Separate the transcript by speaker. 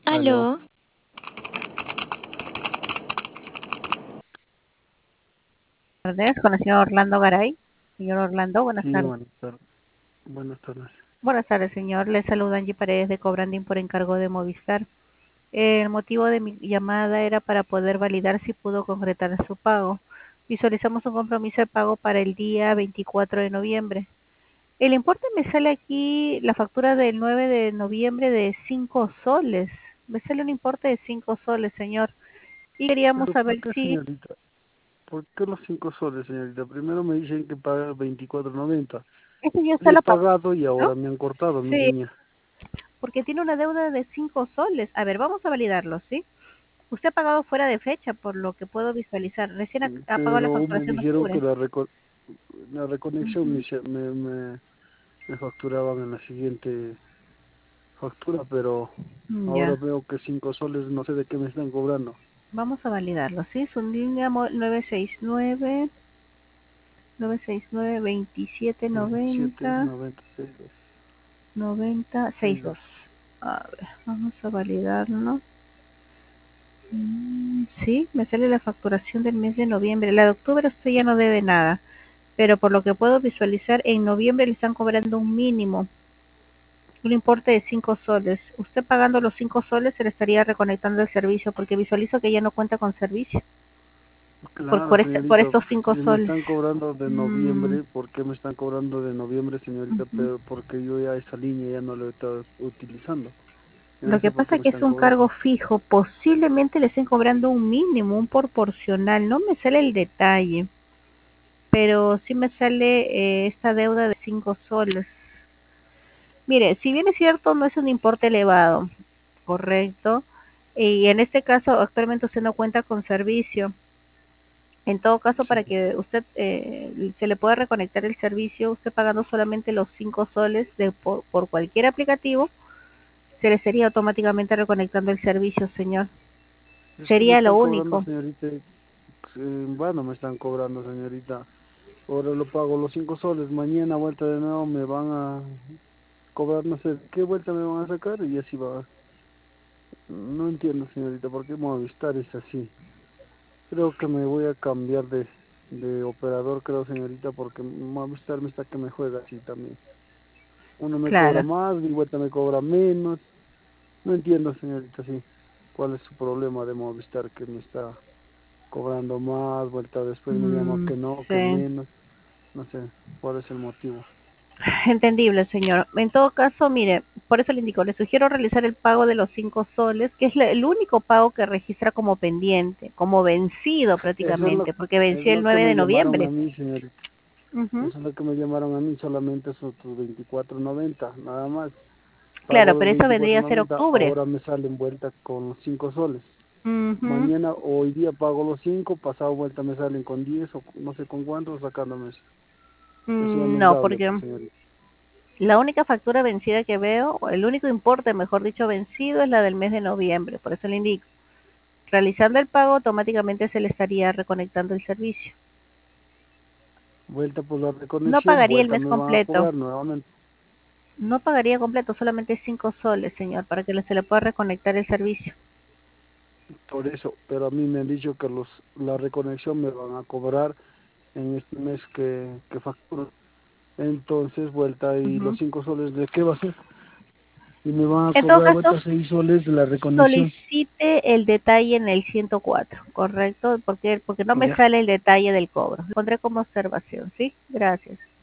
Speaker 1: Aló,
Speaker 2: Aló,
Speaker 3: Tardes con el señor Orlando Garay. Señor Orlando, buenas
Speaker 1: sí,
Speaker 3: tardes.
Speaker 1: buenas tardes.
Speaker 3: Buenas tardes, señor. Le saluda Angie Paredes de Cobranding por encargo de Movistar. El motivo de mi llamada era para poder validar si pudo concretar su pago. Visualizamos un compromiso de pago para el día 24 de noviembre. El importe me sale aquí, la factura del 9 de noviembre de 5 soles. Me sale un importe de 5 soles, señor. Y queríamos
Speaker 1: Pero ¿por
Speaker 3: saber
Speaker 1: qué,
Speaker 3: si...
Speaker 1: señorita? ¿Por qué los 5 soles, señorita? Primero me dicen que paga 24.90.
Speaker 3: Este ya está
Speaker 1: Le he
Speaker 3: la pagó,
Speaker 1: pagado y
Speaker 3: ¿no?
Speaker 1: ahora me han cortado, mi
Speaker 3: Sí,
Speaker 1: niña.
Speaker 3: porque tiene una deuda de 5 soles. A ver, vamos a validarlo, ¿sí? Usted ha pagado fuera de fecha, por lo que puedo visualizar. Recién ha pagado la
Speaker 1: Pero me
Speaker 3: facturación de
Speaker 1: dijeron que
Speaker 3: octubre.
Speaker 1: la reconexión
Speaker 3: Ujú.
Speaker 1: me facturaban en la siguiente factura, pero ahora
Speaker 3: Ya,
Speaker 1: veo que 5 soles, no sé de qué me están cobrando.
Speaker 3: vamos a validarlo, ¿sí? Su línea 969, 969, 27,
Speaker 1: 27,
Speaker 3: 90,
Speaker 1: 96,
Speaker 3: 90, 62.
Speaker 1: 62.
Speaker 3: A ver, vamos a validarlo. Sí, me sale la facturación del mes de noviembre. La de octubre usted ya no debe nada, pero por lo que puedo visualizar, en noviembre le están cobrando un mínimo, un importe de 5 soles. Usted pagando los 5 soles se le estaría reconectando el servicio porque visualizo que ya no cuenta con servicio
Speaker 1: Claro,
Speaker 3: por
Speaker 1: señorita,
Speaker 3: estos
Speaker 1: si
Speaker 3: 5
Speaker 1: me
Speaker 3: soles.
Speaker 1: están cobrando de
Speaker 3: Mm,
Speaker 1: noviembre, ¿por qué me están cobrando de noviembre, señorita?
Speaker 3: ujú.
Speaker 1: Pero porque yo ya esa línea ya no la he estado utilizando. Yo
Speaker 3: Lo
Speaker 1: no
Speaker 3: que
Speaker 1: sé por qué
Speaker 3: pasa es
Speaker 1: me
Speaker 3: que es
Speaker 1: están
Speaker 3: un cargo
Speaker 1: cobrando.
Speaker 3: fijo, posiblemente le estén cobrando un mínimo, un proporcional, no me sale el detalle, pero sí me sale esta deuda de 5 soles. Mire, si bien es cierto, no es un importe elevado, correcto, y en este caso actualmente usted no cuenta con servicio. En todo caso,
Speaker 1: Sí,
Speaker 3: para que usted se le pueda reconectar el servicio, usted pagando solamente los 5 soles por cualquier aplicativo, se le sería automáticamente reconectando el servicio, señor.
Speaker 1: es que me
Speaker 3: Sería lo
Speaker 1: están cobrando,
Speaker 3: único.
Speaker 1: señorita, en vano me están cobrando, señorita. Ahora lo pago los 5 soles, mañana vuelta de nuevo me van a cobrar, no sé qué vuelta me van a sacar y así va. No entiendo, señorita, por qué Movistar es así. Creo que me voy a cambiar de operador, creo, señorita, porque Movistar me está que me juega así también. Uno me cobra
Speaker 3: Claro.
Speaker 1: más, y vuelta me cobra menos. No entiendo, señorita, sí. ¿Cuál es su problema de Movistar que me está cobrando más, vuelta después me llama
Speaker 3: Mm,
Speaker 1: que no, que
Speaker 3: sí.
Speaker 1: menos? No sé, ¿cuál es el motivo?
Speaker 3: Entendible, señor. En todo caso, mire, por eso le indico, le sugiero realizar el pago de los 5 soles, que es el único pago que registra como pendiente, como vencido
Speaker 1: Eso
Speaker 3: prácticamente, porque
Speaker 1: es
Speaker 3: venció el
Speaker 1: lo que
Speaker 3: 9 de
Speaker 1: me llamaron a
Speaker 3: noviembre.
Speaker 1: mí, señorita.
Speaker 3: Ujú.
Speaker 1: Eso es lo que me llamaron a mí, solamente esos 24.90, nada más. Pago
Speaker 3: Claro,
Speaker 1: los
Speaker 3: pero eso vendría a ser
Speaker 1: 24.90,
Speaker 3: octubre.
Speaker 1: ahora me salen vuelta con los 5 soles.
Speaker 3: Ujú.
Speaker 1: Mañana, hoy día pago los 5, pasado vuelta me salen con 10 o no sé con cuántos sacándome eso. Eso ya no es
Speaker 3: No,
Speaker 1: dable, pues,
Speaker 3: porque
Speaker 1: señorita.
Speaker 3: la única factura vencida que veo, o el único importe, mejor dicho, vencido es la del mes de noviembre. Por eso le indico. Realizando el pago, automáticamente se le estaría reconectando el servicio.
Speaker 1: Vuelta por la
Speaker 3: No
Speaker 1: reconexión,
Speaker 3: pagaría el
Speaker 1: vuelta
Speaker 3: mes
Speaker 1: me van a
Speaker 3: completo.
Speaker 1: cobrar nuevamente.
Speaker 3: No pagaría completo, solamente 5 soles, señor, para que se le pueda reconectar el servicio.
Speaker 1: Por eso, pero a mí me han dicho que la reconexión me van a cobrar en este mes que facturo. Entonces, vuelta y los
Speaker 3: Ujú.
Speaker 1: 5 soles, ¿de qué va a ser? Y me van a
Speaker 3: En todo
Speaker 1: cobrar
Speaker 3: caso,
Speaker 1: vuelta 6 soles de la reconexión.
Speaker 3: solicite el detalle en el 104, ¿correcto? Porque no me
Speaker 1: Ya.
Speaker 3: sale el detalle del cobro. Lo pondré como observación, ¿sí? Gracias.